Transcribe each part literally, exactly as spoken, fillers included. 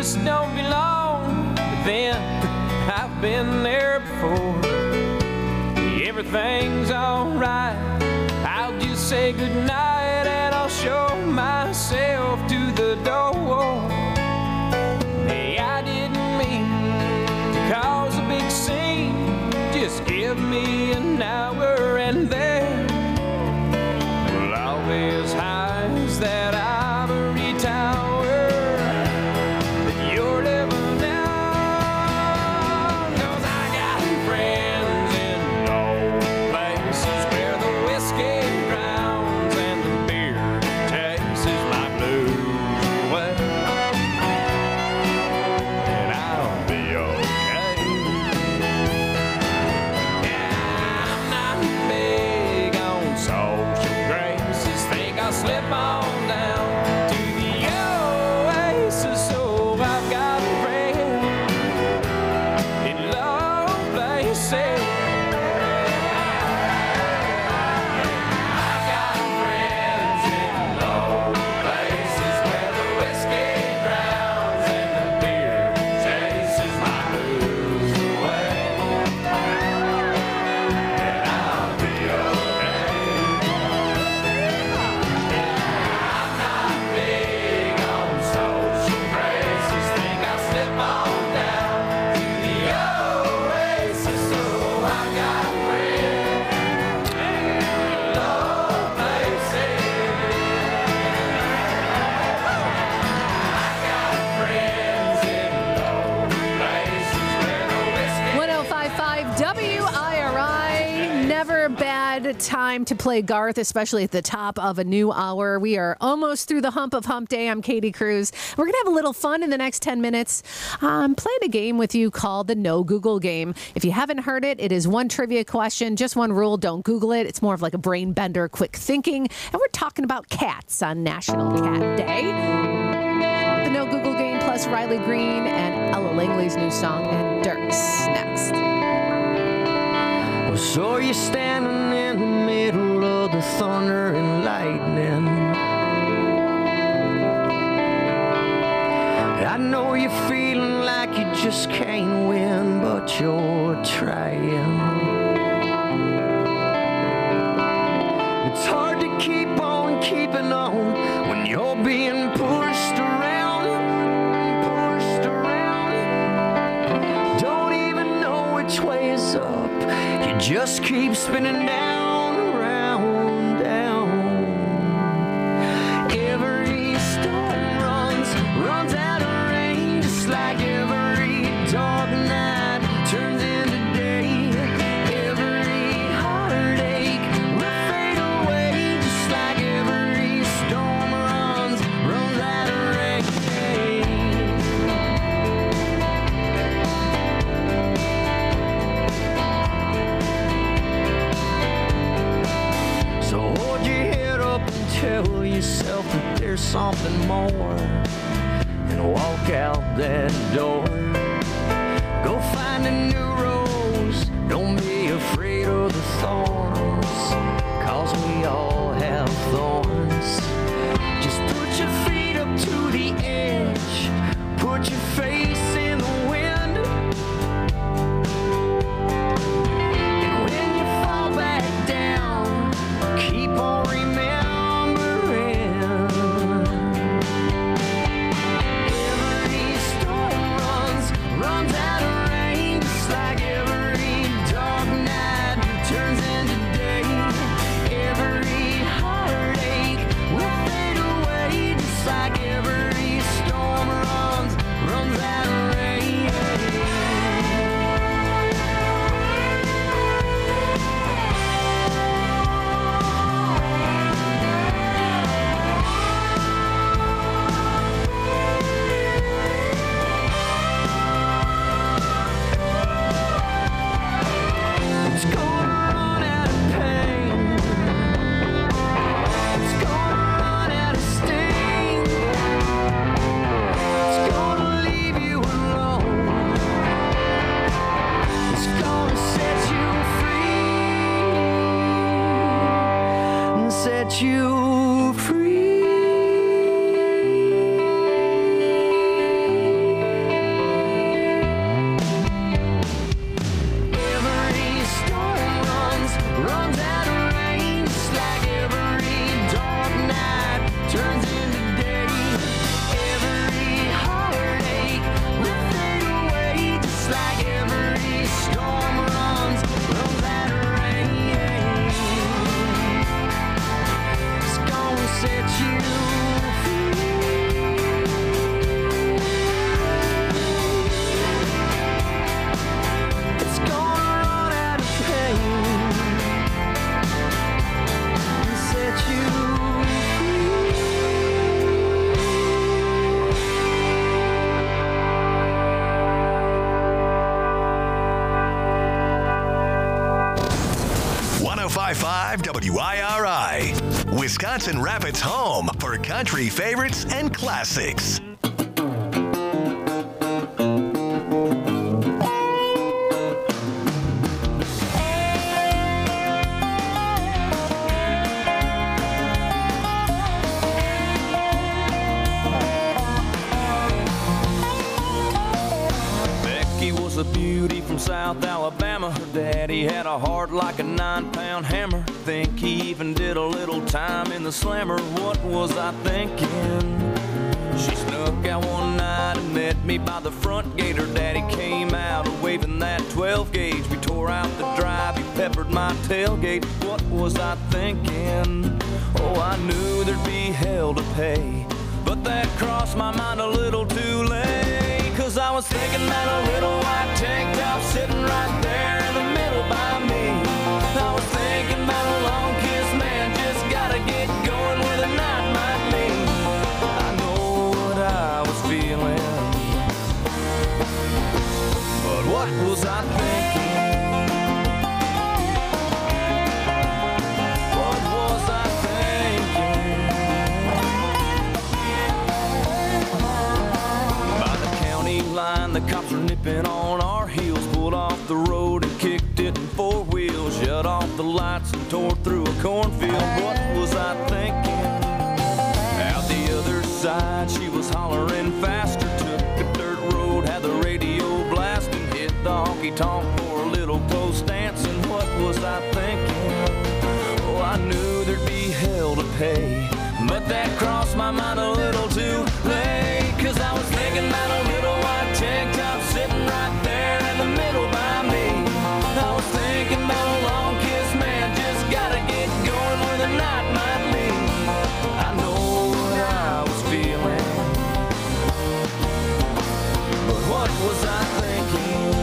just don't belong. But then I've been there before. Everything's alright. I'll just say goodnight and I'll show myself to the door. Hey, I didn't mean to cause a big scene. Just give me an hour and there will always highs that ivory tower that you're living down. 'Cause I got friends in low places where the whiskey drowns and the beer chases my blues away. And I'll be okay. Yeah, I'm not big on social graces. Think I'll slip on down to the oasis. So I've got friends in low places. I've got friends in low places where the whiskey drowns and the beer chases my blues away. And I'll be okay. I'm not big on social graces. Think I'll slip on down to the oasis. So I've got friends in low places. I've got friends in low places where the whiskey. one oh five point five W I R I. Never a bad time to play Garth, especially at the top of a new hour. We are almost through the hump of hump day. I'm Katie Cruz. We're going to have a little fun in the next ten minutes. I'm playing a game with you called the No Google game. If you haven't heard it, it is one trivia question, just one rule. Don't Google it. It's more of like a brain bender, quick thinking. And we're talking about cats on National Cat Day. The No Google game plus Riley Green and Ella Langley's new song and Dirks next. Well, so you're standing in the middle of the thunder and lightning. I know you're feeling like you just can't win, but you're trying. It's hard to keep on keeping on when you're being pushed around, pushed around. Don't even know which way is up. You just keep spinning down, around, down. Every storm runs, runs out of rain, just like every dark night turns into day. Every heartache will fade away, just like every storm runs, runs out of rain. So hold your head up and tell yourself that there's something more, and walk out that door. Go find a new rose, don't be afraid of the thorns, 'cause we all have thorns. Just put your feet up to the edge, put your face in the wind, and when you fall back down, keep on remembering. Every storm runs, five W I R I, Wisconsin Rapids' home for country favorites and classics. A beauty from South Alabama. Her daddy had a heart like a nine-pound hammer. Think he even did a little time in the slammer. What was I thinking? She snuck out one night and met me by the front gate. Her daddy came out waving that twelve gauge. We tore out the drive, he peppered my tailgate. What was I thinking? Oh, I knew there'd be hell to pay, but that crossed my mind a little too late. Cause I was thinking about a little white tank top sitting right there in the middle by me. I was thinking about a long kiss, man, just gotta get going where the night might lead. I know what I was feeling, but what was I thinking? What was I thinking? By the county line, the cops were nipping on our heels, pulled off the road and kicked it in four wheels, shut off the lights and tore through a cornfield. What was I thinking? Out the other side, she was hollering faster, took a dirt road, had the radio blasting, hit the honky-tonk for a little post dancing. What was I thinking? Oh, I knew there'd be hell to pay, but that crossed my mind a little too late. Cause I was thinking about a little white tank top sitting right there in the middle by me. I was thinking about a long kiss, man, just gotta get going where the night might lead. I know what I was feeling, but what was I thinking?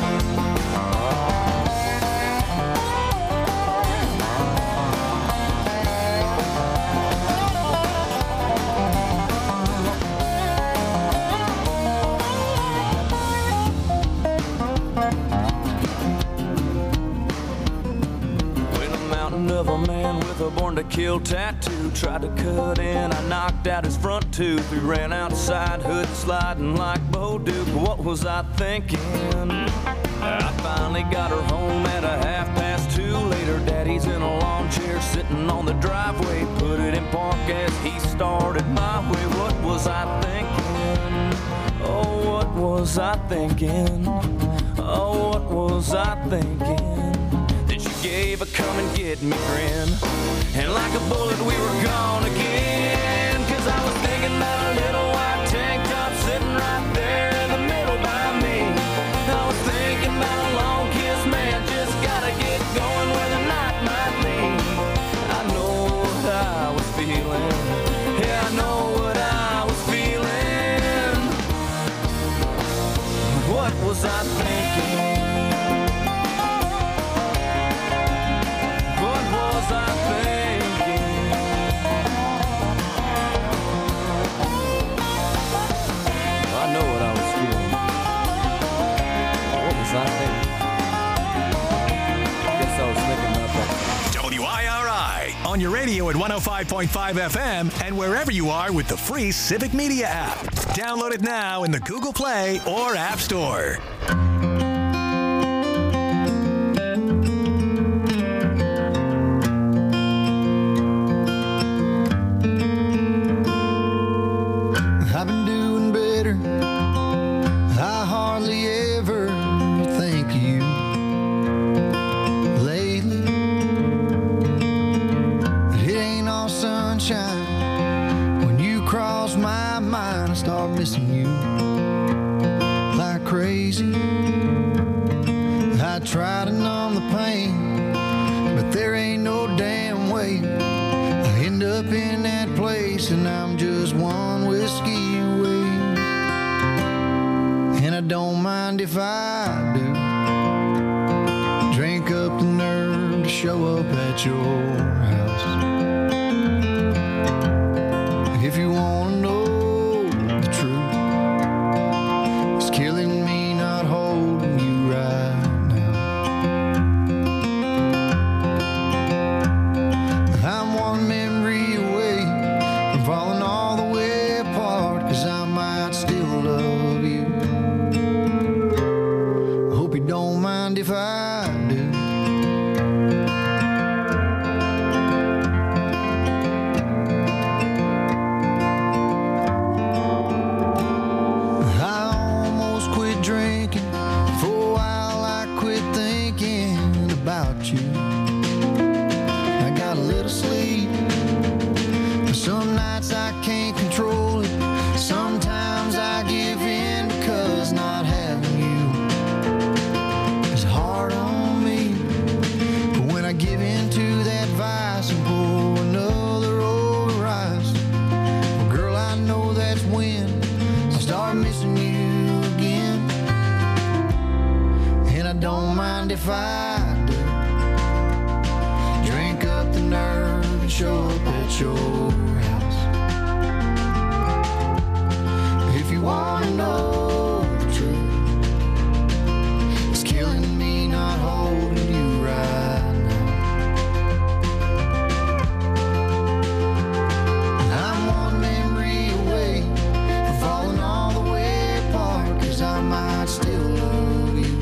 Of a man with a born to kill tattoo tried to cut in, I knocked out his front tooth. We ran outside, hood sliding like Bo Duke. What was I thinking? I finally got her home at a half past two. Later, daddy's in a lawn chair sitting on the driveway, put it in park as he started my way. What was I thinking? Oh, what was I thinking? Oh, what was I thinking? Gave a come and get me grin, and like a bullet we were gone again. Cause I was thinking about a little white tank top sitting right there in the middle by me. I was thinking about a long kiss, man, just gotta get going where the night might lead. I know what I was feeling, yeah, I know what I was feeling. What was I thinking? W I R I on your radio at one oh five point five F M and wherever you are with the free Civic Media app. Download it now in the Google Play or App Store. I've been doing better. I hardly ever think of you lately. It ain't all sunshine. When you cross my mind, I start missing you like crazy. I try to numb the pain, but there ain't no damn way. I end up in that place and I'm just one whiskey away. And I don't mind if I do drink up the nerve to show up at your house. If you want to know the truth, it's killing me not holding you right now. start missing you again. And I don't mind if I do. Drink up the nerve and show up at your house. If you want to know the truth, it's killing me not holding you right now. And I'm one memory away from falling all the way apart, 'cause I might still love you.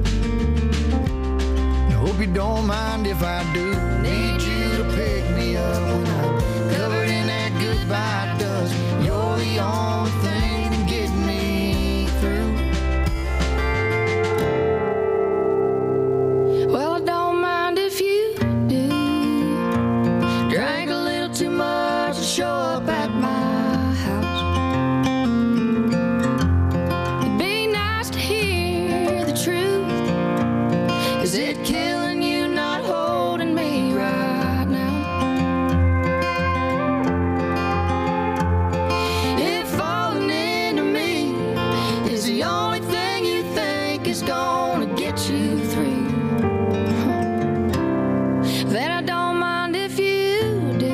I hope you don't mind if I do. Need you to pick me up when I'm covered in that goodbye dust. You're the only thing that get me through. Well, I don't mind if you do. Drank a little too much and show up at my house. It'd be nice to hear the truth. Is it killing you not holding me right now? If falling into me is the only thing you think is gonna get you through, then I don't mind if you do.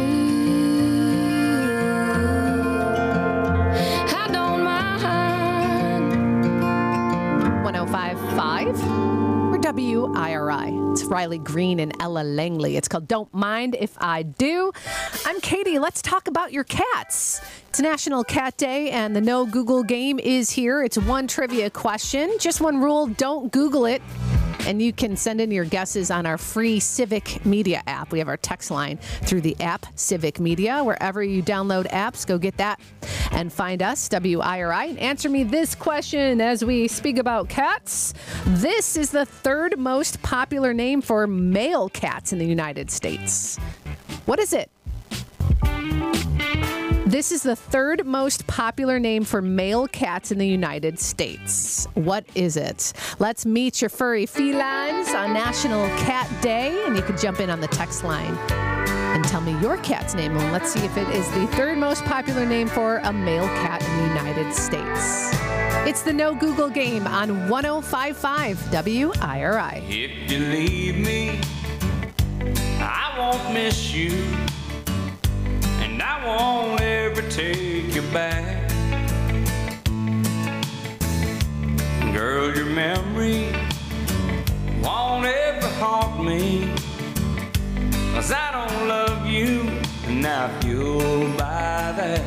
I don't mind. one oh five point five or W I R I. It's Riley Green and Ella Langley. It's called Don't Mind If I Do. I'm Katie. Let's talk about your cats. It's National Cat Day, and the No Google game is here. It's one trivia question. Just one rule. Don't Google it. And you can send in your guesses on our free Civic Media app. We have our text line through the app Civic Media. Wherever you download apps, go get that and find us, W I R I. And answer me this question as we speak about cats. This is the third most popular name for male cats in the United States. What is it? This is the third most popular name for male cats in the United States. What is it? Let's meet your furry felines on National Cat Day, and you can jump in on the text line and tell me your cat's name, and let's see if it is the third most popular name for a male cat in the United States. It's the No Google game on one oh five point five W I R I. If you leave me, I won't miss you, and I won't ever take you back. Girl, your memory won't ever haunt me, 'cause I don't love you, and I feel by that.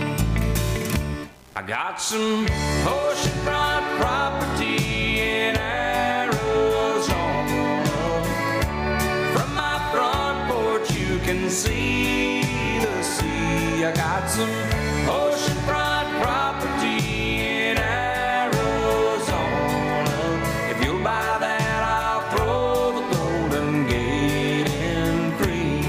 I got some oceanfront property in Arizona. From my front porch you can see the sea. I got some oceanfront property in Arizona. If you'll buy that, I'll throw the Golden Gate in free.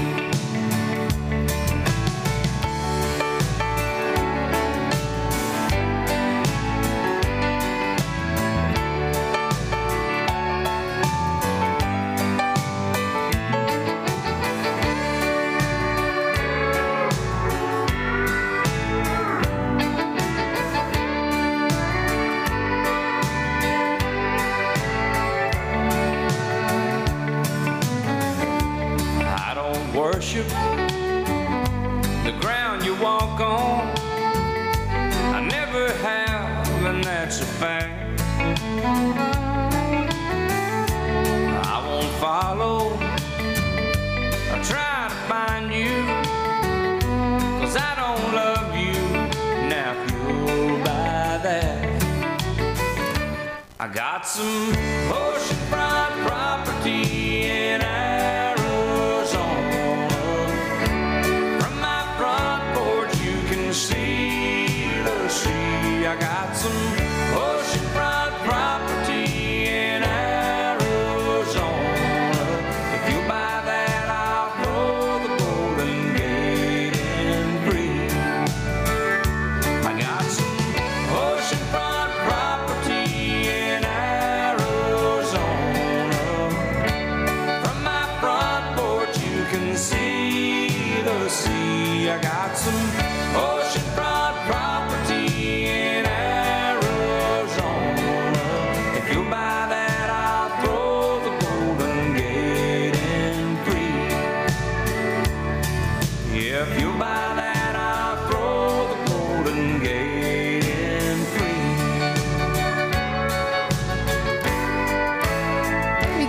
Worship the ground you walk on. I never have, and that's a fact. I won't follow or try to find you, 'cause I don't love you. Now if you'll buy that, I got some oceanfront property in Arizona. See the sea. I got some oceanfront property in Arizona. If you buy that, I'll throw the Golden Gate in free. I got some oceanfront property in Arizona. From my front porch you can see the sea. I got some oceanfront property in Arizona.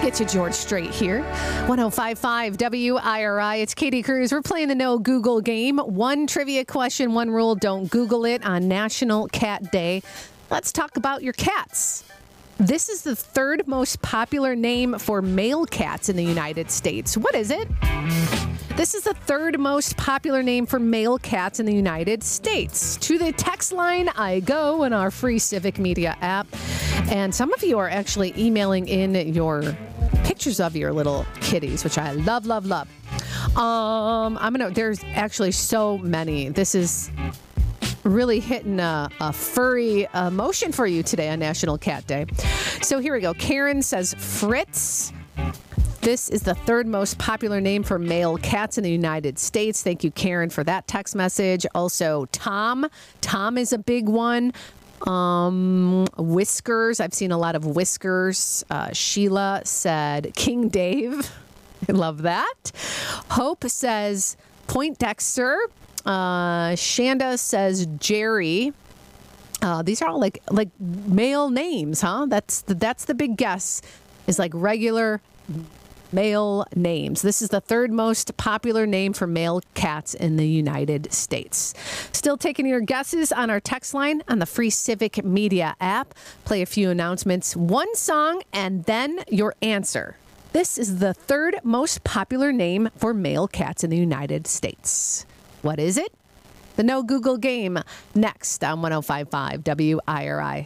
get you George Strait here. one oh five point five W I R I. It's Katie Cruz. We're playing the No Google game. One trivia question, one rule. Don't Google it on National Cat Day. Let's talk about your cats. This is the third most popular name for male cats in the United States. What is it? This is the third most popular name for male cats in the United States. To the text line I go in our free Civic Media app. And some of you are actually emailing in your pictures of your little kitties, which I love, love, love. Um, I'm gonna. There's actually so many. This is really hitting a, a furry emotion for you today on National Cat Day. So here we go. Karen says Fritz. This is the third most popular name for male cats in the United States. Thank you, Karen, for that text message. Also, Tom. Tom is a big one. Um, Whiskers. I've seen a lot of Whiskers. Uh, Sheila said King Dave. I love that. Hope says Poindexter. Uh, Shanda says Jerry. Uh, these are all like like male names, huh? That's the, that's the big guess. Is like regular male names. This is the third most popular name for male cats in the United States. Still taking your guesses on our text line on the free Civic Media app. Play a few announcements, one song, and then your answer. This is the third most popular name for male cats in the United States. What is it? The No Google game next on one oh five point five W I R I.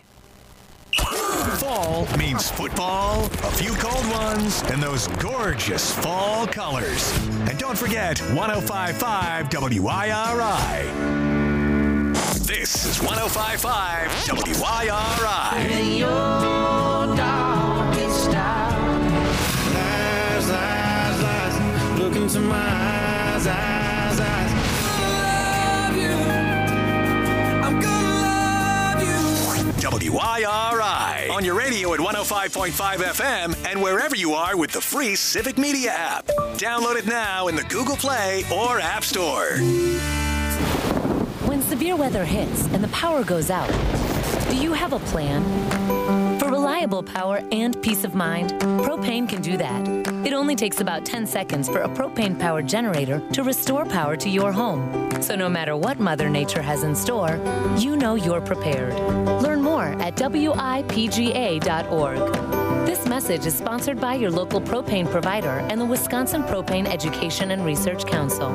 Fall means football, a few cold ones, and those gorgeous fall colors. And don't forget one oh five point five W I R I. This is one oh five point five W I R I. In your darkest hour, lies, lies, lies, look into my eyes, eyes, eyes. Love you, I'm gonna love you. W I R I on your radio at one oh five point five F M and wherever you are with the free Civic Media app. Download it now in the Google Play or App Store. When severe weather hits and the power goes out, do you have a plan? For reliable power and peace of mind, Propane can do that. It only takes about ten seconds for a propane-powered generator to restore power to your home. So no matter what Mother Nature has in store, you know you're prepared. Learn more at W I P G A dot org. This message is sponsored by your local propane provider and the Wisconsin Propane Education and Research Council.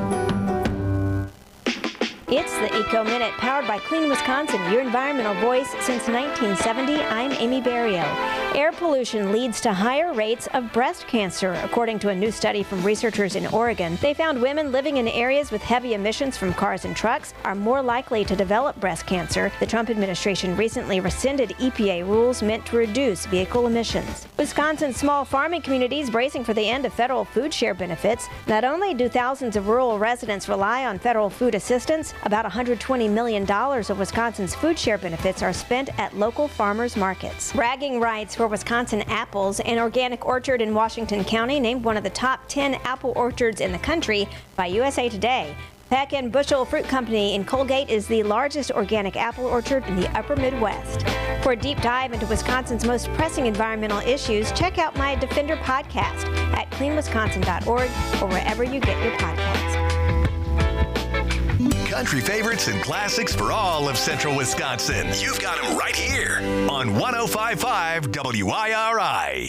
It's the Eco Minute, powered by Clean Wisconsin, your environmental voice since nineteen seventy. I'm Amy Barrio. Air pollution leads to higher rates of breast cancer. According to a new study from researchers in Oregon, they found women living in areas with heavy emissions from cars and trucks are more likely to develop breast cancer. The Trump administration recently rescinded E P A rules meant to reduce vehicle emissions. Wisconsin's small farming communities bracing for the end of federal food share benefits. Not only do thousands of rural residents rely on federal food assistance, about one hundred twenty million dollars of Wisconsin's food share benefits are spent at local farmers markets. Bragging rights for Wisconsin apples. An organic orchard in Washington County named one of the top ten apple orchards in the country by U S A Today. Peck and Bushel Fruit Company in Colgate is the largest organic apple orchard in the upper Midwest. For a deep dive into Wisconsin's most pressing environmental issues, check out my Defender podcast at clean wisconsin dot org or wherever you get your podcasts. Country favorites and classics for all of Central Wisconsin. You've got them right here on one oh five point five W I R I.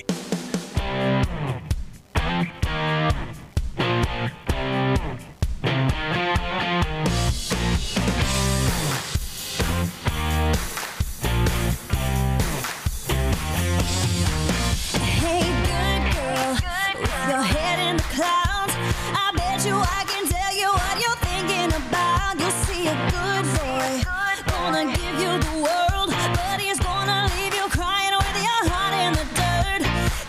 Hey, good girl, with your head in the clouds, I bet you I can tell you what you're thinking about. You'll see a good boy, gonna give you the world, but he's gonna leave you crying with your heart in the dirt.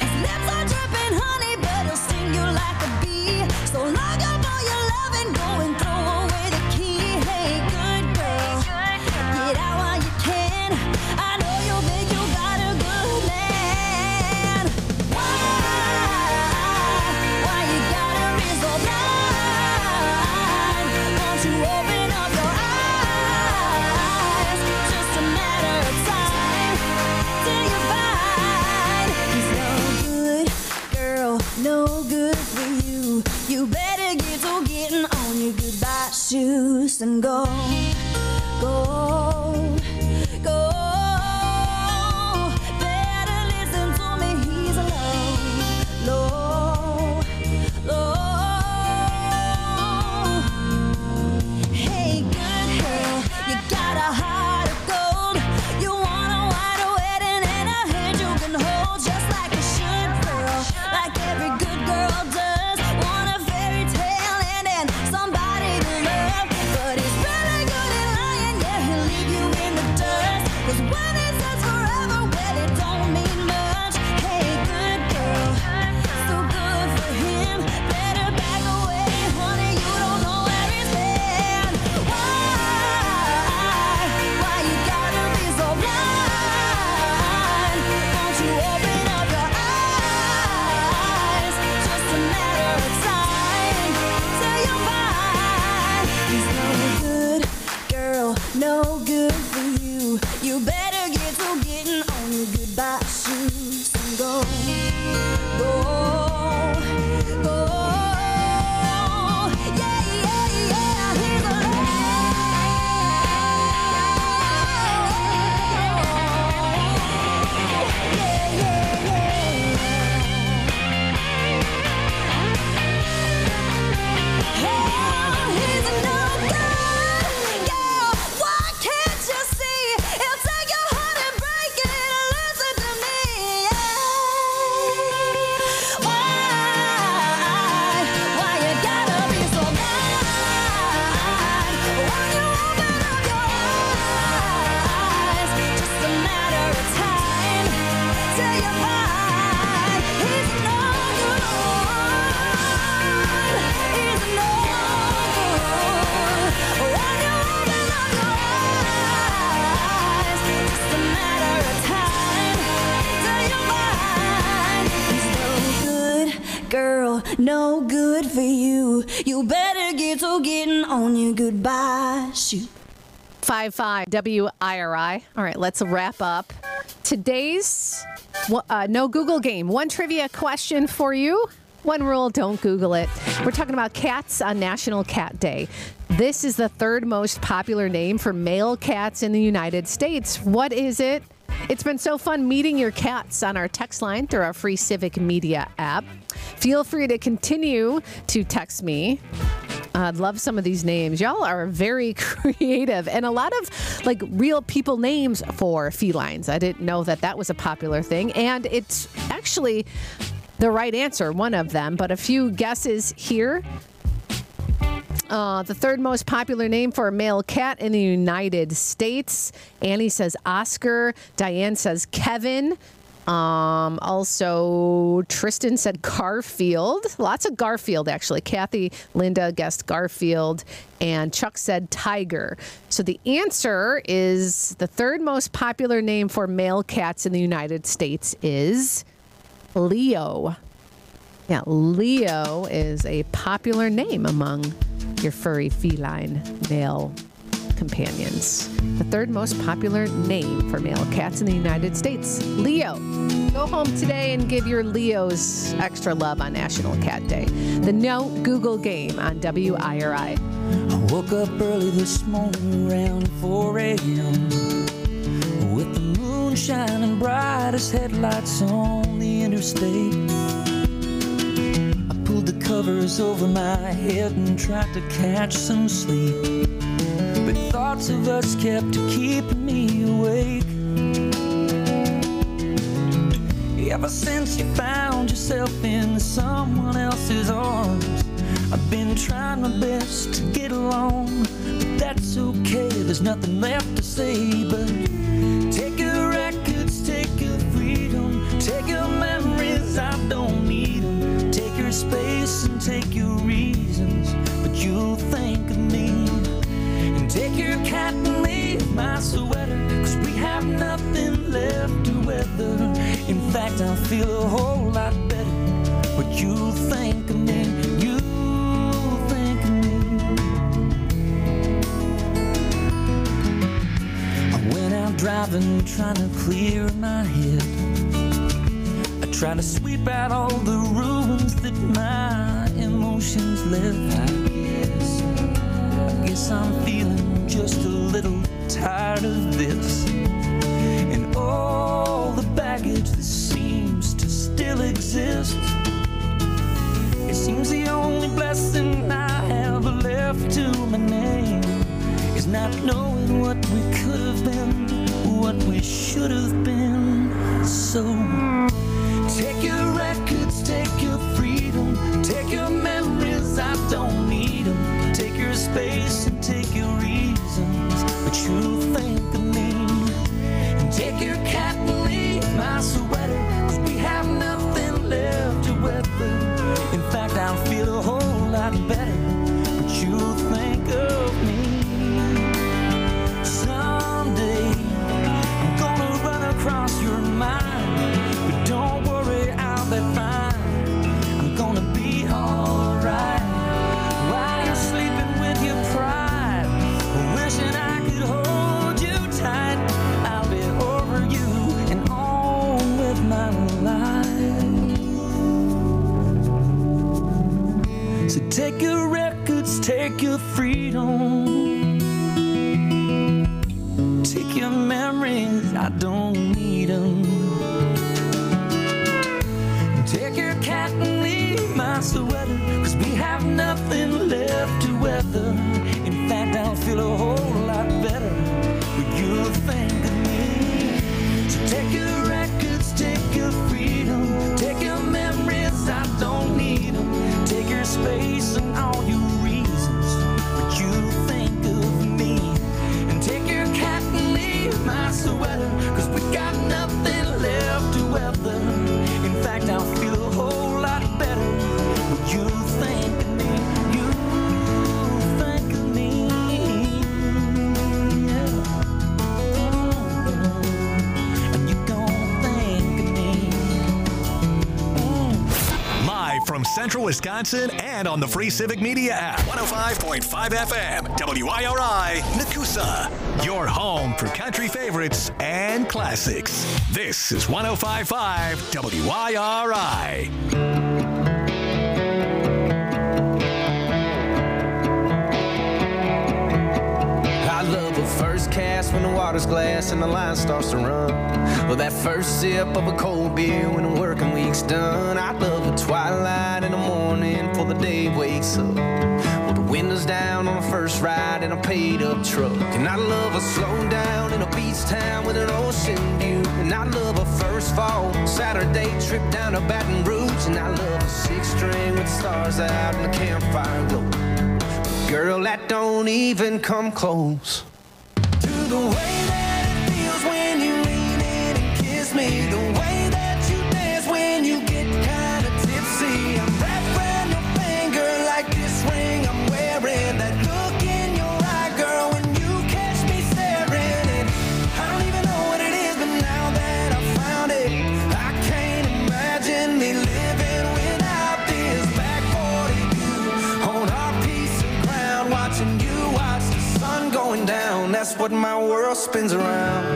and go, go, go. Better listen to me, he's low, low, low. Hey, good girl, you got a heart of gold. You want a white wedding and a hand you can hold, just like a should girl, like every good girl does. Want a fairy tale ending, somebody to love, but he's really good at lying. Yeah, he'll leave you in the dust. 'Cause when he says forever, well, it don't mean much. Hey, good girl, so good for him. Better back away, honey. You don't know where he's been. Why? Why you gotta be so blind? Won't you open up your eyes? Just a matter of time till you find he's no good, girl, no good for you. You better get to getting on your goodbye shoes and go, go, go. Yeah, yeah, yeah. He's alive. Yeah, yeah, yeah. Oh, he's no good, girl. Why can't you see? He'll take your heart and break it. Listen to me, yeah. Why, why you gotta be so blind? When you open up your eyes, just a matter of time till you find he's no good. He's no good. When you open up your eyes, just a matter of time till you find he's no good, girl, no good for you. You better get to getting on your goodbye shoot. five five W I R I. All right, let's wrap up today's uh, No Google game. One trivia question for you. One rule, don't Google it. We're talking about cats on National Cat Day. This is the third most popular name for male cats in the United States. What is it? It's been so fun meeting your cats on our text line through our free Civic Media app. Feel free to continue to text me. I uh, love some of these names. Y'all are very creative, and a lot of like real people names for felines. I didn't know that that was a popular thing, and it's actually the right answer, one of them, but a few guesses here. Uh, the third most popular name for a male cat in the United States. Annie says Oscar. Diane says Kevin. Um, also, Tristan said Garfield. Lots of Garfield, actually. Kathy, Linda guessed Garfield. And Chuck said Tiger. So the answer is the third most popular name for male cats in the United States is Leo. Yeah, Leo is a popular name among your furry feline male companions. The third most popular name for male cats in the United States, Leo. Go home today and give your Leos extra love on National Cat Day. The No Google game on W I R I. I woke up early this morning around four a.m. with the moon shining bright as headlights on the interstate. I pulled the covers over my head and tried to catch some sleep, but thoughts of us kept keeping me awake. Ever since you found yourself in someone else's arms, I've been trying my best to get along, but that's okay, there's nothing left to say but take your records, take your freedom, take your memories, I don't need them, take your space and take your reasons, but you'll think of me. And take your cat and leave my sweater, 'cause we have nothing left to weather. In fact, I feel a whole lot better, but you'll think of me, you'll think of me. I went out driving, trying to clear my head. I tried to sweep out all the ruins that my emotions left. I guess, I guess I'm feeling just a little tired of this and all the baggage that seems to still exist. It seems the only blessing I have left to my name is not knowing what we could have been, what we should have been. So take your records, take your freedom, take your memories, I don't need them. Take your space and take your reasons, but you think of me. And take your cat and leave my sweater, 'cause we have nothing left to weather. In fact, I'll feel a whole lot better, but you think of me. Someday I'm gonna run across your mind, but don't worry, I'll be fine. I'm gonna be alright. While you're sleeping with your pride, wishing I could hold you tight, I'll be over you and on with my life. So take your records, take your freedom, take your memories, I don't need them. Take your cat and leave my sweater, 'cause we have nothing left to weather. In fact, I'll feel a whole lot better when you think of me. So take your records, take your freedom, take your memories, I don't need them. Take your space and all your reasons, but you think of me. And take your cat and leave my sweater, 'cause we got nothing left to weather. In fact, I'll feel a whole lot better when you think of me. You think of me. Yeah. And you gon' think of me. Mm. Live from Central Wisconsin and on the free Civic Media app. one oh five point five F M, W I R I, Nakusa. Your home for country favorites and classics. This is one oh five point five W I R I. I love a first cast when the water's glass and the line starts to run. Well, that first sip of a cold beer when the working week's done. I love the twilight in the morning before the day wakes up. Well, the windows down on the first ride in a paid-up truck. And I love a slow down in a beach town with an ocean view. And I love a first fall Saturday trip down to Baton Rouge. And I love a six-string with the stars out and the campfire glow. Girl, that don't even come close to the way that it feels when you lean in and kiss me. The way that you dance when you get kind of tipsy. I'm wrapped around your finger like this ring I'm wearing. That look in your eye, girl, when you catch me staring. And I don't even know what it is, but now that I found it, I can't imagine me living without this. Back forty view on our piece of ground, watching you watch the sun going down. That's what my world spins around.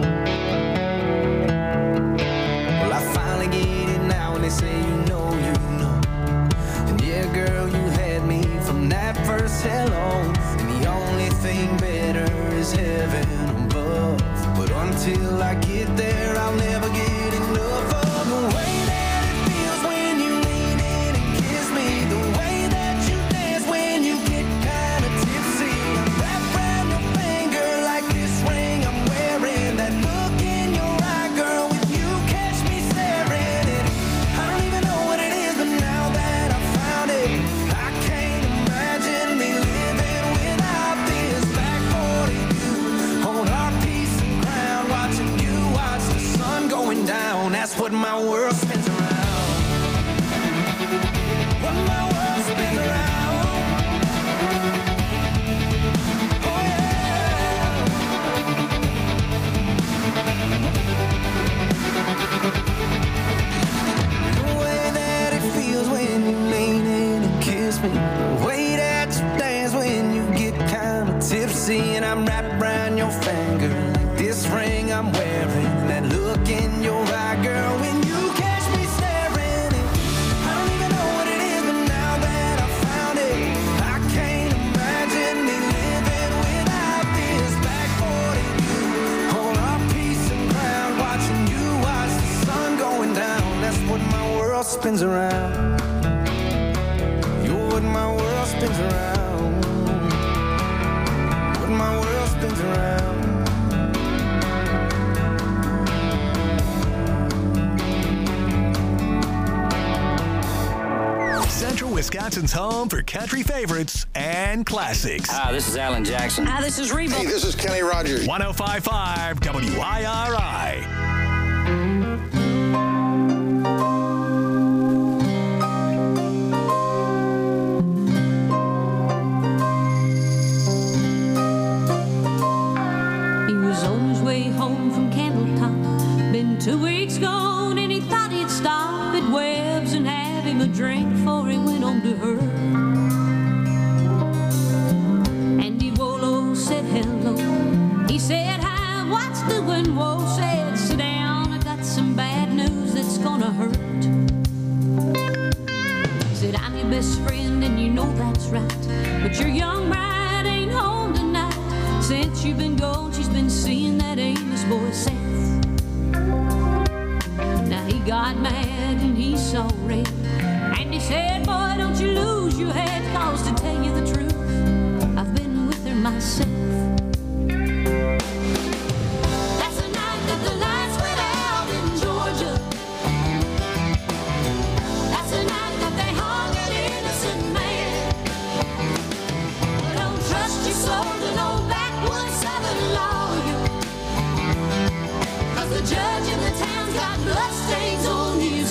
Well, I finally get it now when they say you know, you know. And yeah, girl, you had me from that first hello. And the only thing better is heaven above. But until I get there, I'll never get enough of the way that it feels when you lean in and kiss me. The way that you dance when you get kind of tipsy. I'm wrapped around your finger like this ring I'm wearing. That look in your eye, girl, when you catch me staring. And I don't even know what it is, but now that I found it, I can't imagine me living without this. Back forty view on our piece of ground, watching you watch the sun going down. That's what my world spins around. What my world spins around. Oh yeah. The way that it feels when you lean in and kiss me. The way that you dance when you get kind of tipsy. And I'm wrapped around your finger like this ring I'm wearing. That look in your eye, girl, when you catch me staring. And I don't even know what it is, but now that I found it, I can't imagine me living spins around. You're what my world spins around. What my world spins around. Central Wisconsin's home for country favorites and classics. Hi, this is Alan Jackson. Hi, this is Reba. Hey, this is Kenny Rogers. one oh five point five W I R I. Two weeks gone and he thought he'd stop at Webb's and have him a drink before he went on to her. Andy Wolo said hello. He said hi, what's doing? Whoa, said sit down, I got some bad news that's gonna hurt. Said I'm your best friend and you know that's right, but your young bride ain't home tonight. Since you've been gone, she's been seeing that Amos boy Seth. Now he got mad and he saw red, and he said, boy, don't you lose your head, cause to tell you the truth, I've been with her myself. That's the night that the lights went out in Georgia. That's the night that they hung an innocent man. But don't trust your soul to no backwoods southern lawyer, cause the judge in the town's got bloodstains on his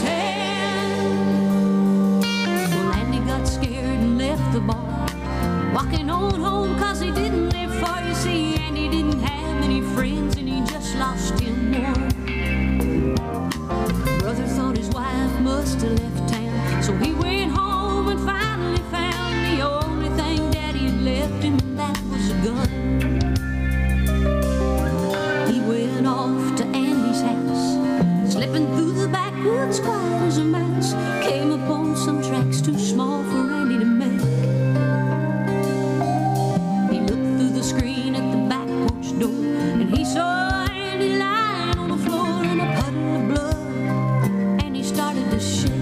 hand. Well, Andy got scared and left the bar, walking on home cause he didn't live far. You see, Andy didn't have many friends and he just lost him one. Brother thought his wife must have left town, so he went home and finally found the only thing Daddy had left him, and that was a gun. He went off to Andy's house, slipping through the backwoods quiet as a mouse, came upon some tracks too small for Andy to make. He looked through the screen at the back porch door, and he saw Andy lying on the floor in a puddle of blood, and he started to shake.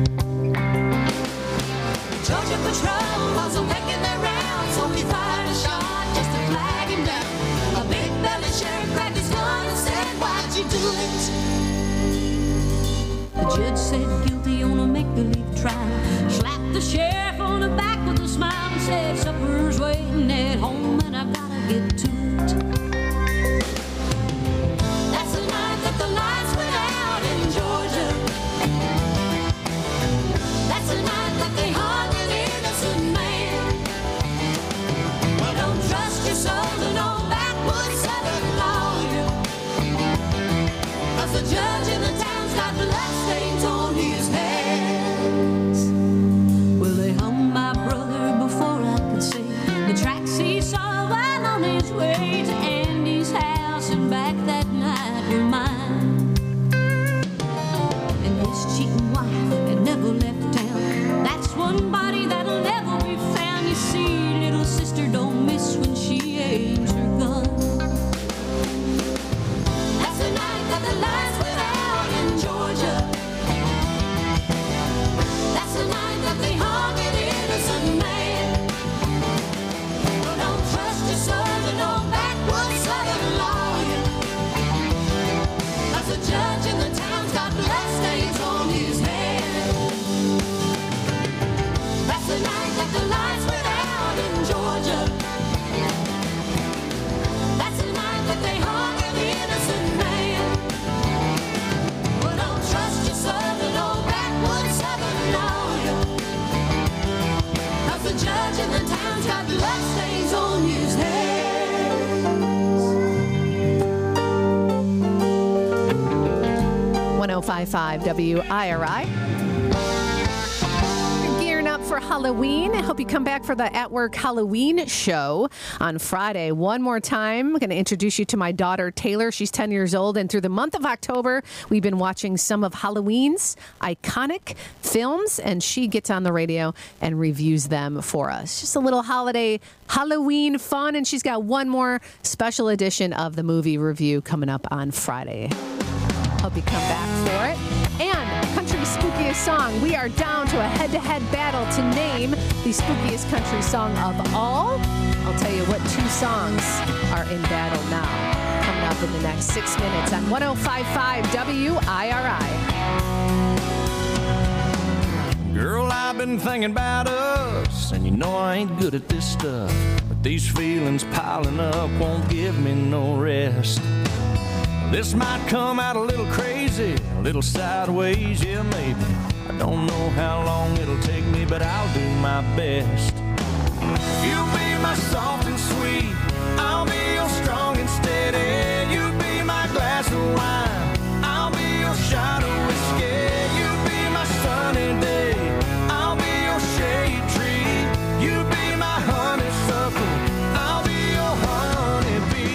Georgia Patrol wasn't making their rounds, so he fired a shot just to flag him down. A big belly sheriff grabbed his gun and said, why'd you do it? The judge said guilty on a make-believe trial, slapped the sheriff on the back with a smile and said, supper's waiting at home and I gotta get to it. That's the night that the lights went out in Georgia. That's the night that they hung an innocent man. Well, don't trust your soul to no backwoods southern lawyer, cause the judge in the town's got bloodstains on his hands. Well, they hung my brother before I could see the tracks he saw while on his way to Andy's house, and back that night were mine. And his cheating wife had never left town. That's one body that'll never be found. You see, little sister don't miss when she aims her gun. That's the night that the lights went out in Georgia. That's the night that they hung an innocent man. But don't trust your soul to no backwoods southern lawyer, cause the judge in the town's got bloodstains on his hands. That's the night that the lights went out in Georgia. That's the night that they hung an innocent man. But don't trust your soul to no backwoods southern lawyer, cause the judge in the town's got bloodstains on his hands. one oh five point five W I R I. We're gearing up for Halloween. I hope you come back for the At Work Halloween show on Friday. One more time, I'm going to introduce you to my daughter, Taylor. She's ten years old, and through the month of October, we've been watching some of Halloween's iconic films, and she gets on the radio and reviews them for us. Just a little holiday Halloween fun, and she's got one more special edition of the movie review coming up on Friday. Hope you come back for it. And Country spookiest song. We are down to a head-to-head battle to name the spookiest country song of all. I'll tell you what two songs are in battle now. Coming up in the next six minutes on one oh five point five W I R I. Girl, I've been thinking about us, and you know I ain't good at this stuff. But these feelings piling up won't give me no rest. This might come out a little crazy, a little sideways, yeah, maybe. I don't know how long it'll take me, but I'll do my best. You'll be my soft and sweet, I'll be your strong and steady. You'll be my glass of wine, I'll be your shot of whiskey. You'll be my sunny day, I'll be your shade tree. You'll be my honeysuckle, I'll be your honeybee.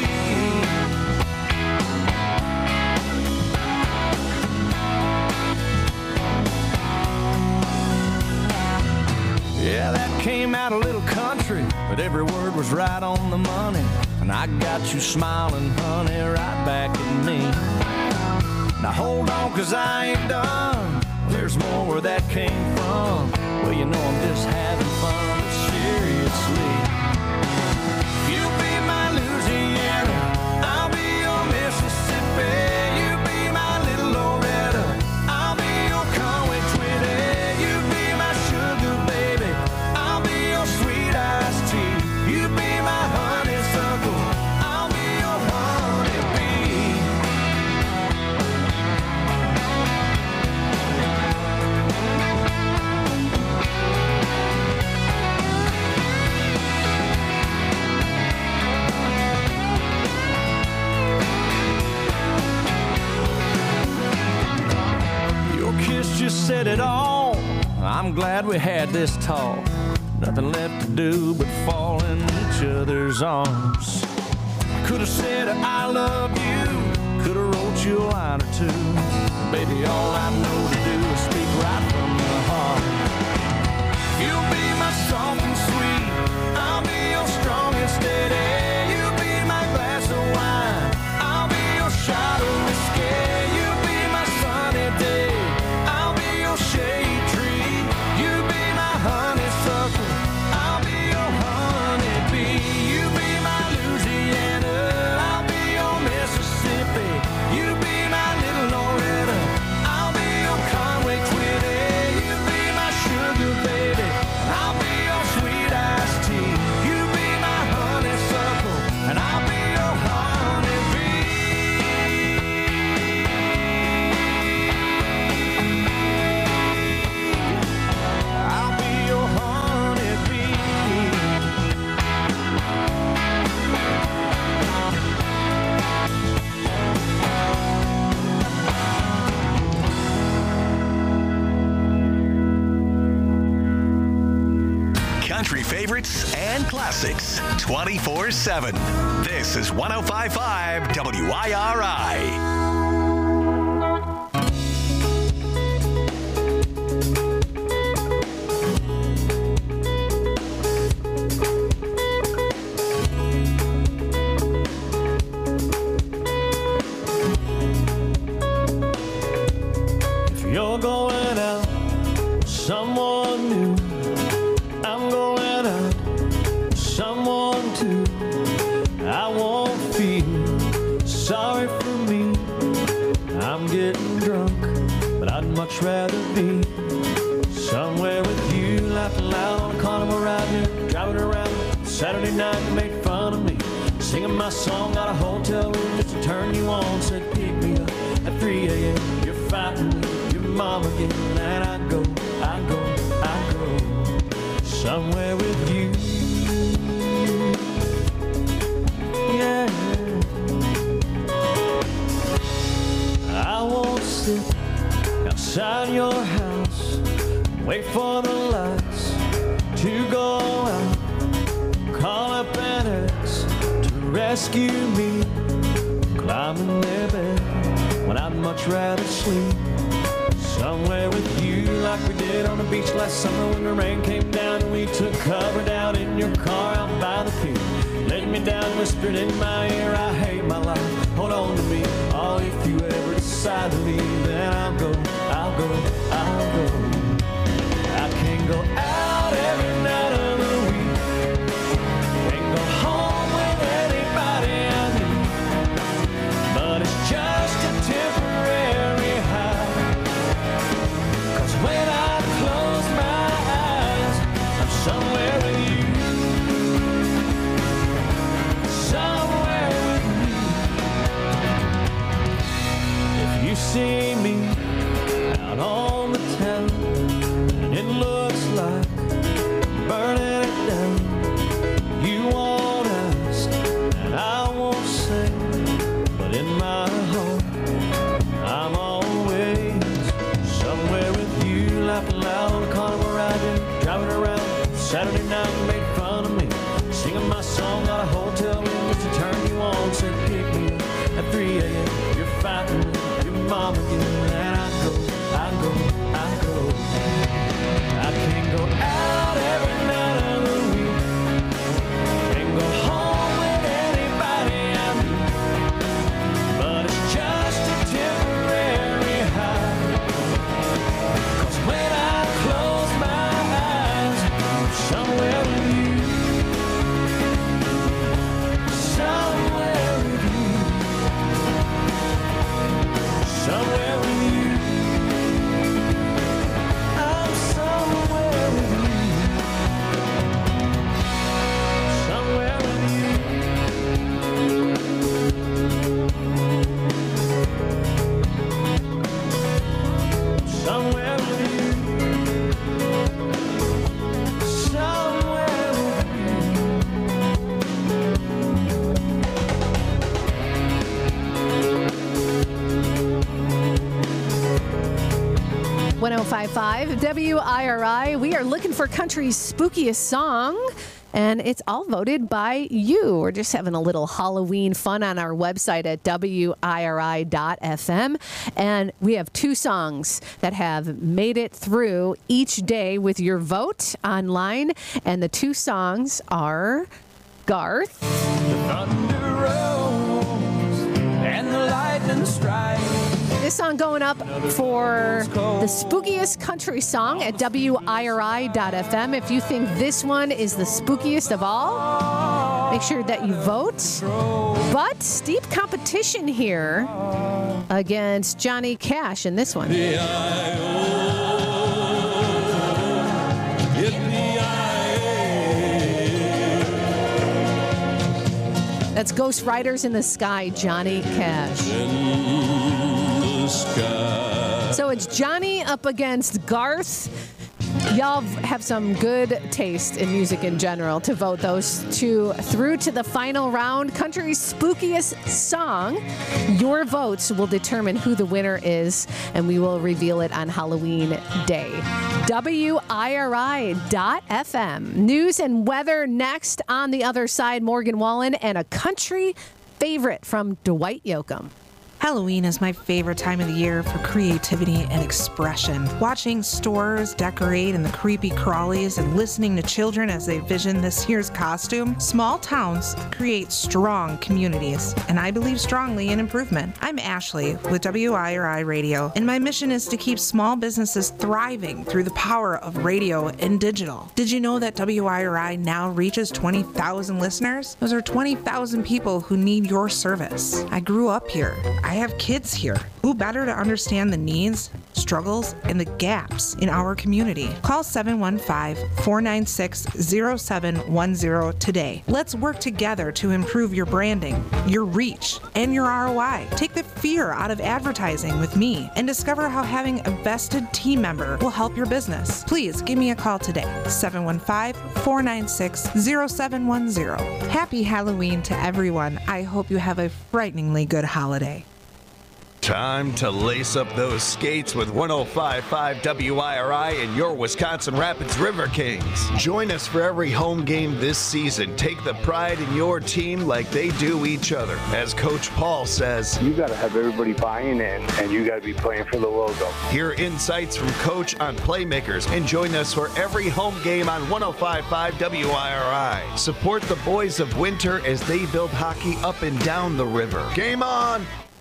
Yeah, that came out a little country, but every word was right on the money. And I got you smiling, honey, right back at me. Now hold on, cause I ain't done. There's more where that came from. Well, you know I'm just having fun, but seriously. You'll be my Louisiana, I'll be your Mississippi. You'll be my little Loretta, I'll be your Conway Twitty. You'll be my sugar baby, I'll be your sweet iced tea. You'll be my honeysuckle, I'll be your honeybee. Your kiss just said it all. I'm glad we had this talk. Nothing left to do but fall in each other's arms. Could have said I love you, could have wrote you a line or two. Baby, all I know to do is speak right from the heart. You'll be my soft and sweet, I'll be your strong and steady. You'll be my glass of wine, I'll be your shot of whiskey. You'll be my sunny day, I'll be your shade tree. You'll be my honeysuckle, I'll be your honeybee. You'll be my Louisiana, I'll be your Mississippi. You'll be my little Loretta, I'll be your Conway Twitty. You'll be my sugar baby, I'll be your sweet iced tea. You'll be my honeysuckle, and I'll be your honeybee. I'll be your honeybee. Country favorites and classics twenty-four seven. This is one oh five point five W I R I. If you're going out with someone new, I'm going out with someone too. I won't feel sorry for me. I'm getting drunk, but I'd much rather be somewhere with you, laughing loud on a carnival ride here, driving around Saturday night and made fun of me, singing my song out of hotel room just to turn you on. Said pick me up at three a.m. You're fighting with your mom again, and I go, I go, I go somewhere with you. Yeah, I won't sit outside your house, wait for the lights to go out, call up an ex to rescue me, climbing their bed when I'd much rather sleep somewhere with you, like we did on the beach last summer when the rain came down and we took cover down in your car out by the pier. Laid me down, whispered in my ear, I hate my life, hold on to me. Oh, if you ever decide to leave, then I'll go, I'll go, I'll see me out on the town, and it looks like I'm burning it down. You won't ask, and I won't say, but in my heart, I'm always somewhere with you, laughing loud on the carnival riding, driving around Saturday night, you made fun of me, singing my song, got a hotel room just to turn you on, said pick me up at three a.m. You're fighting with your mom again, and I go, I go, I go. I can't go out every night of the week, can't go home with anybody I meet, but it's just a temporary high, 'cause when I close my eyes, I'm somewhere with you, somewhere with you, somewhere with you. I'm somewhere with you, somewhere with you, somewhere with you, somewhere with one oh five point five W I R I. We are looking for country's spookiest song, and it's all voted by you. We're just having a little Halloween fun on our website at W I R I dot F M, and we have two songs that have made it through each day with your vote online, and the two songs are Garth. Thunder rolls and the lightning strikes. This song going up for the spookiest country song at W I R I dot F M. If you think this one is the spookiest of all, make sure that you vote. But steep competition here against Johnny Cash in this one. That's Ghost Riders in the Sky, Johnny Cash. So it's Johnny up against Garth. Y'all have some good taste in music in general to vote those two through to the final round. Country's spookiest song. Your votes will determine who the winner is, and we will reveal it on Halloween Day. W I R I dot F M. News and weather next. On the other side, Morgan Wallen and a country favorite from Dwight Yoakam. Halloween is my favorite time of the year for creativity and expression. Watching stores decorate in the creepy crawlies and listening to children as they vision this year's costume. Small towns create strong communities, and I believe strongly in improvement. I'm Ashley with W I R I Radio, and my mission is to keep small businesses thriving through the power of radio and digital. Did you know that W I R I now reaches twenty thousand listeners? Those are twenty thousand people who need your service. I grew up here. I have kids here. Who better to understand the needs, struggles, and the gaps in our community? Call seven one five, four nine six, zero seven one zero today. Let's work together to improve your branding, your reach, and your R O I. Take the fear out of advertising with me and discover how having a vested team member will help your business. Please give me a call today, seven one five, four nine six, zero seven one zero. Happy Halloween to everyone. I hope you have a frighteningly good holiday. Time to lace up those skates with one oh five point five W I R I and your Wisconsin Rapids River Kings. Join us for every home game this season. Take the pride in your team like they do each other. As Coach Paul says, you got to have everybody buying in, and you got to be playing for the logo. Hear insights from Coach on playmakers and join us for every home game on one oh five point five W I R I. Support the boys of winter as they build hockey up and down the river. Game on!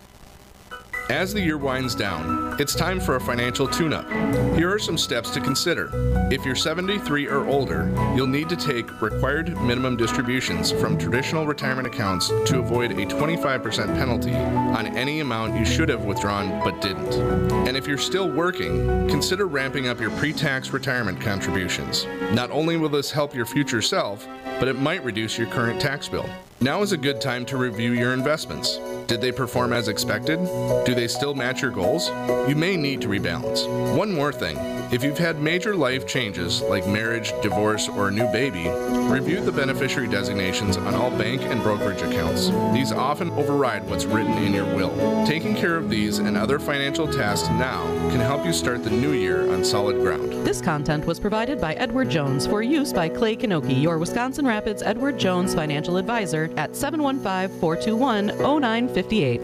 As the year winds down, it's time for a financial tune-up. Here are some steps to consider. If you're seventy-three or older, you'll need to take required minimum distributions from traditional retirement accounts to avoid a twenty-five percent penalty on any amount you should have withdrawn but didn't. And if you're still working, consider ramping up your pre-tax retirement contributions. Not only will this help your future self, but it might reduce your current tax bill. Now is a good time to review your investments. Did they perform as expected? Do they still match your goals? You may need to rebalance. One more thing. If you've had major life changes like marriage, divorce, or a new baby, review the beneficiary designations on all bank and brokerage accounts. These often override what's written in your will. Taking care of these and other financial tasks now can help you start the new year on solid ground. This content was provided by Edward Jones for use by Clay Kanoki, your Wisconsin Rapids Edward Jones financial advisor at seven one five, four two one, zero nine five eight.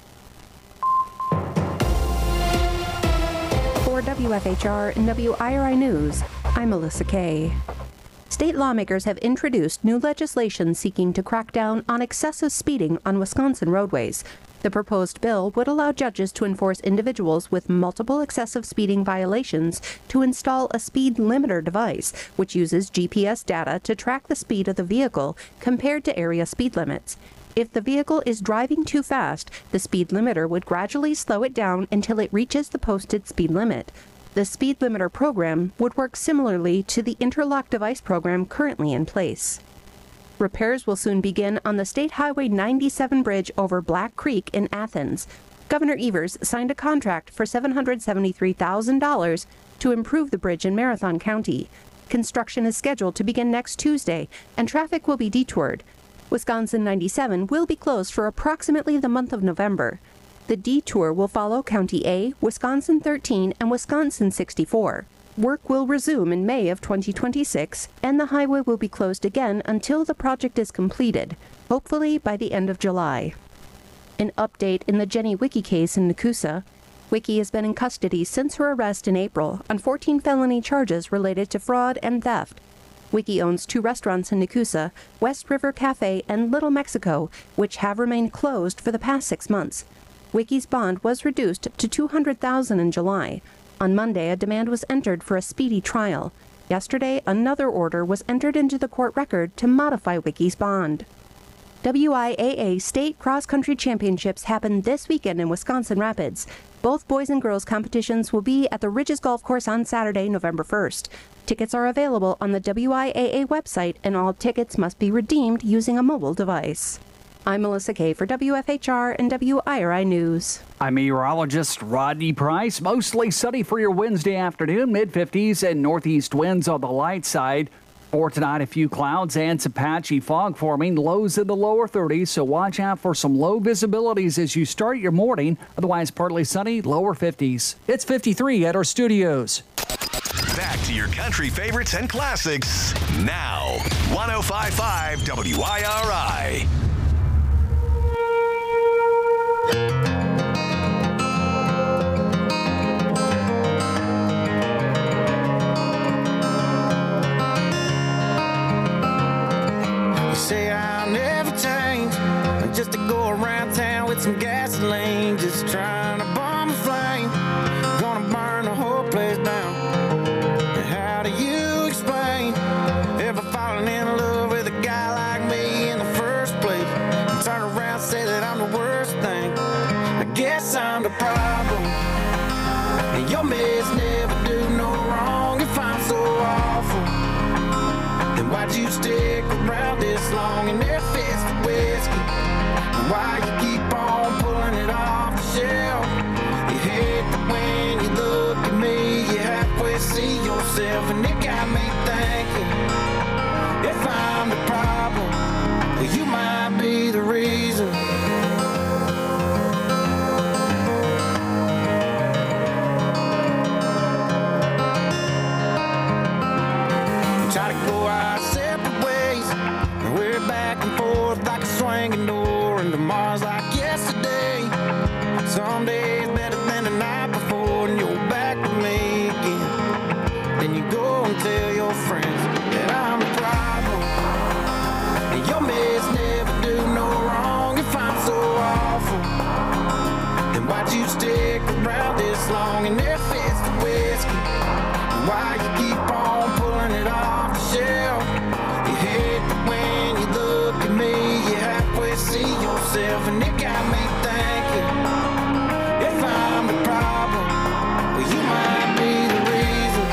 For W F H R and W I R I News, I'm Melissa Kay. State lawmakers have introduced new legislation seeking to crack down on excessive speeding on Wisconsin roadways. The proposed bill would allow judges to enforce individuals with multiple excessive speeding violations to install a speed limiter device, which uses G P S data to track the speed of the vehicle compared to area speed limits. If the vehicle is driving too fast, the speed limiter would gradually slow it down until it reaches the posted speed limit. The speed limiter program would work similarly to the interlock device program currently in place. Repairs will soon begin on the State Highway ninety-seven bridge over Black Creek in Athens. Governor Evers signed a contract for seven hundred seventy-three thousand dollars to improve the bridge in Marathon County. Construction is scheduled to begin next Tuesday, and traffic will be detoured. Wisconsin ninety-seven will be closed for approximately the month of November. The detour will follow County A, Wisconsin thirteen, and Wisconsin sixty-four. Work will resume in May of twenty twenty-six, and the highway will be closed again until the project is completed, hopefully by the end of July. An update in the Jenny Wicki case in Nakusa. Wicki has been in custody since her arrest in April on fourteen felony charges related to fraud and theft. Wicki owns two restaurants in Nakusa, West River Cafe and Little Mexico, which have remained closed for the past six months. Wicki's bond was reduced to two hundred thousand dollars in July. On Monday, a demand was entered for a speedy trial. Yesterday, another order was entered into the court record to modify Wicki's bond. W I A A State Cross Country Championships happen this weekend in Wisconsin Rapids. Both boys and girls competitions will be at the Ridges Golf Course on Saturday, November first. Tickets are available on the W I A A website, and all tickets must be redeemed using a mobile device. I'm Melissa Kay for W F H R and W I R I News. I'm meteorologist Rodney Price. Mostly sunny for your Wednesday afternoon, mid fifties and northeast winds on the light side. For tonight, a few clouds and some patchy fog forming, lows in the lower thirties, so watch out for some low visibilities as you start your morning. Otherwise, partly sunny, lower fifties. It's fifty-three at our studios. Back to your country favorites and classics now. one oh five point five W I R I. Say I'll never change, just to go around town with some gasoline, just trying to bomb a flame, gonna burn the whole place down. And how do you explain ever falling in love with a guy like me in the first place, and turn around and say that I'm the worst thing? I guess I'm the problem, and your mess never do no wrong. If I'm so awful, then why'd you stick around this long and there fits the whiskey? And why you keep on pulling it off the shelf? You hate that when you look at me, you halfway see yourself, and it got me thinking, if I'm the problem, well, you might be the reason. Try to go our separate ways, and we're back and forth like a swinging door, and tomorrow's like yesterday. Some days better than the night before, and you're back with me again. Then you go and tell your friends that I'm the problem, and your mess never do no wrong. If I'm so awful, then why'd you stick around this long and there fits the whiskey? And why you keep on pulling it off the shelf? You hate that when you look at me, you halfway see yourself, and it got me thinking, if I'm the problem, well, you might be the reason.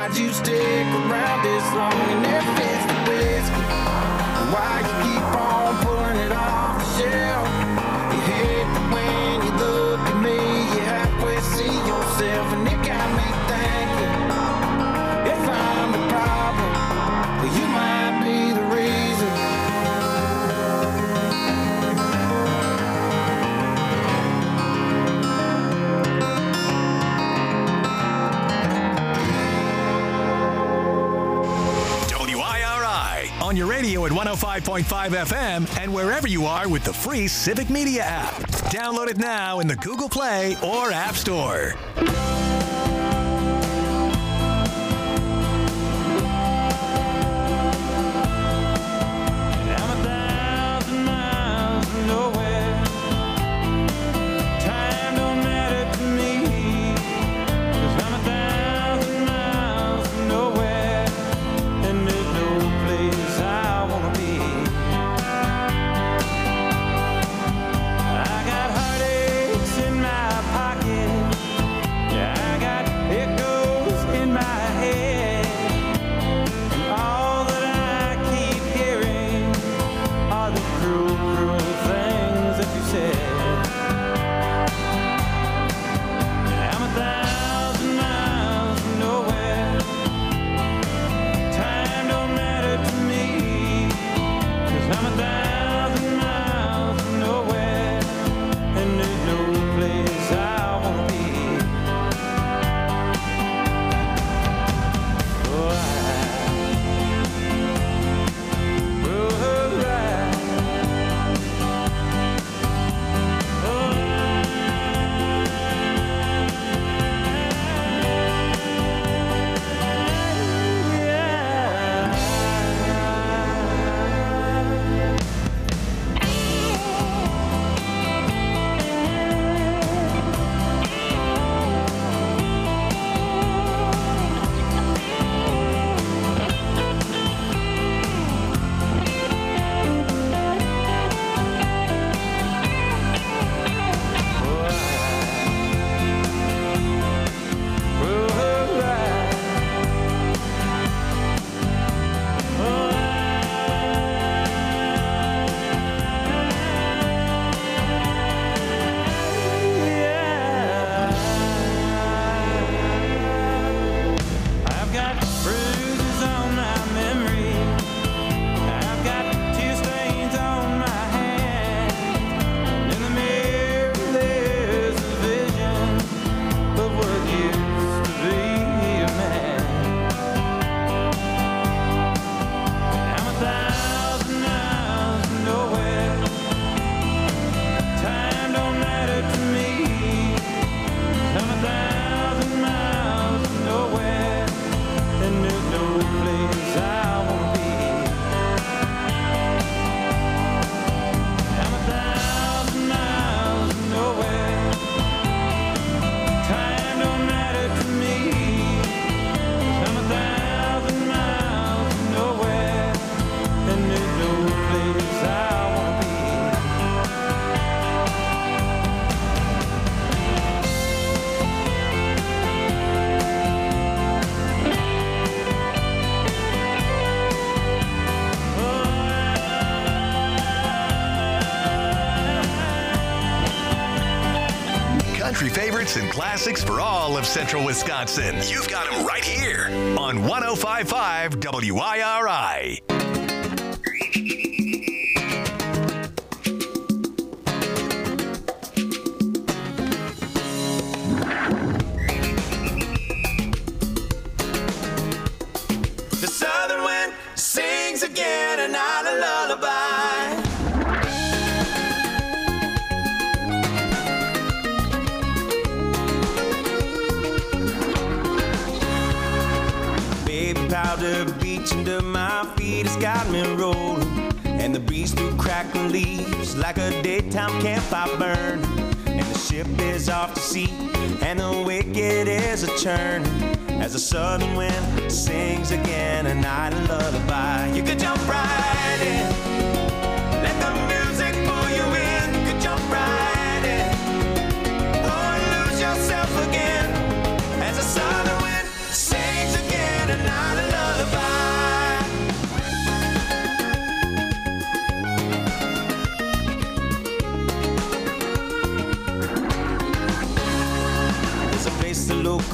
why'd you stick around this long and if it's the whiskey? Why you keep on pulling it off the shelf? You hate that when you look at me, you halfway see yourself, and it got me thinking, if I'm the problem, well, you might be the reason. On your radio at one oh five point five F M and wherever you are with the free Civic Media app. Download it now in the Google Play or App Store. Country favorites and classics for all of central Wisconsin. You've got them right here on one oh five point five W I R I. The southern wind sings again and not a lullaby. Baby powder beach under my feet has got me rolling, and the breeze through crackling leaves like a daytime campfire burn. And the ship is off to sea, and the wicked is a churning, as the southern wind sings again a night of lullaby. You could jump right in, let the music pull you in. You could jump right in, or lose yourself again, as the southern wind sings again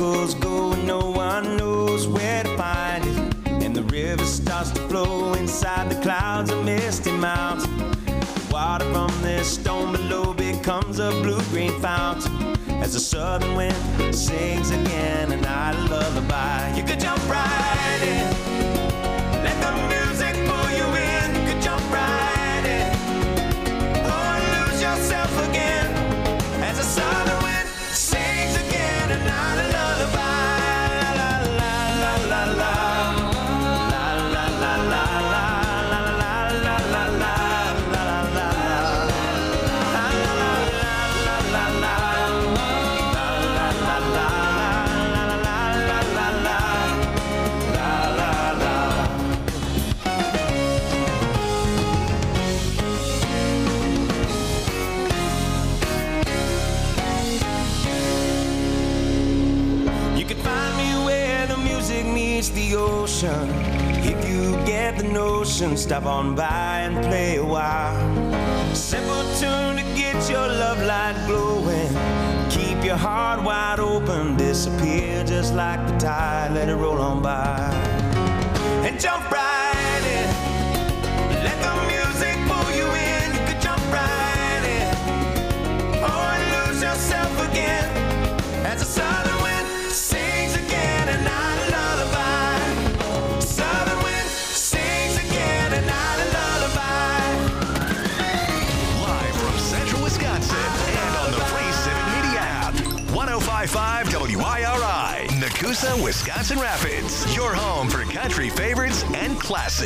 chemicals go and no one knows where to find it. And the river starts to flow inside the clouds of misty mountain. Water from this stone below becomes a blue-green fountain as the southern wind sings again a night lullaby. You could jump right in, let the music pull you in. You could jump right in, or lose yourself again as the southern wind sings again a night lullaby. La la la la la. The ocean, if you get the notion, stop on by and play a while. Simple tune to get your love light glowing. Keep your heart wide open, disappear just like the tide, let it roll on by. And jump right in, let the music pull you in. You could jump right in, or lose yourself again as the southern wind sings again a night of lullaby. Southern wind sings again a night of lullaby. Live from Central Wisconsin and on the free Civic Media app. one oh five point five W I R I, Nakusa, Wisconsin Rapids. Your home for country favorites and classics.